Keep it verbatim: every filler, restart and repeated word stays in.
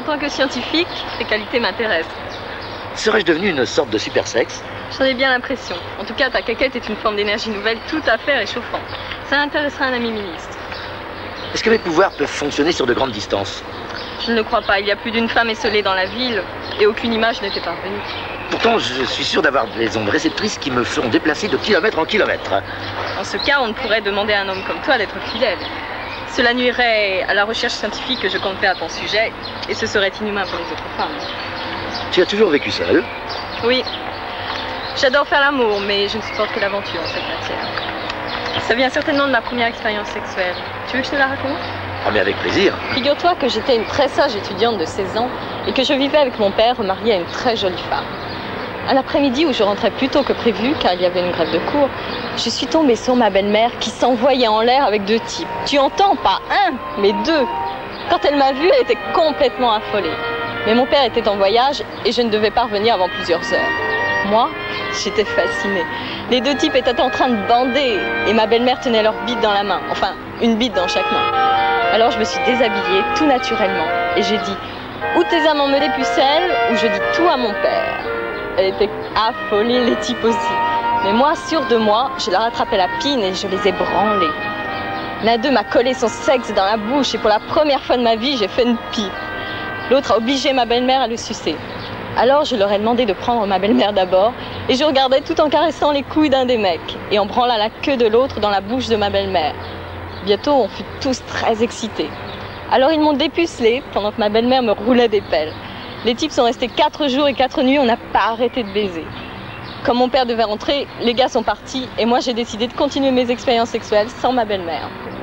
tant que scientifique, tes qualités m'intéressent. Serais-je devenu une sorte de super sexe? J'en ai bien l'impression. En tout cas, ta caquette est une forme d'énergie nouvelle tout à fait réchauffante. Ça intéressera un ami ministre. Est-ce que mes pouvoirs peuvent fonctionner sur de grandes distances? Je ne le crois pas. Il y a plus d'une femme esselée dans la ville et aucune image n'était parvenue. Pourtant, je suis sûr d'avoir des ondes réceptrices qui me feront déplacer de kilomètre en kilomètre. En ce cas, on ne pourrait demander à un homme comme toi d'être fidèle. Cela nuirait à la recherche scientifique que je compte faire à ton sujet et ce serait inhumain pour les autres femmes. Tu as toujours vécu seule? Oui. J'adore faire l'amour, mais je ne supporte que l'aventure en cette matière. Ça vient certainement de ma première expérience sexuelle. Tu veux que je te la raconte? Ah, mais avec plaisir. Figure-toi que j'étais une très sage étudiante de seize ans et que je vivais avec mon père marié à une très jolie femme. Un après-midi où je rentrais plus tôt que prévu, car il y avait une grève de cours, je suis tombée sur ma belle-mère qui s'envoyait en l'air avec deux types. Tu entends? Pas un, mais deux. Quand elle m'a vue, elle était complètement affolée. Mais mon père était en voyage et je ne devais pas revenir avant plusieurs heures. Moi, j'étais fascinée. Les deux types étaient en train de bander et ma belle-mère tenait leur bite dans la main. Enfin, une bite dans chaque main. Alors je me suis déshabillée tout naturellement et j'ai dit « Ou tes amants me des pucelles, ou je dis tout à mon père ». Elle était affolée, les types aussi. Mais moi, sûre de moi, je leur attrapais la pine et je les ai branlés. L'un d'eux m'a collé son sexe dans la bouche et pour la première fois de ma vie, j'ai fait une pipe. L'autre a obligé ma belle-mère à le sucer. Alors je leur ai demandé de prendre ma belle-mère d'abord et je regardais tout en caressant les couilles d'un des mecs et en branlant la queue de l'autre dans la bouche de ma belle-mère. Bientôt, on fut tous très excités. Alors ils m'ont dépucelé pendant que ma belle-mère me roulait des pelles. Les types sont restés quatre jours et quatre nuits, on n'a pas arrêté de baiser. Comme mon père devait rentrer, les gars sont partis et moi j'ai décidé de continuer mes expériences sexuelles sans ma belle-mère.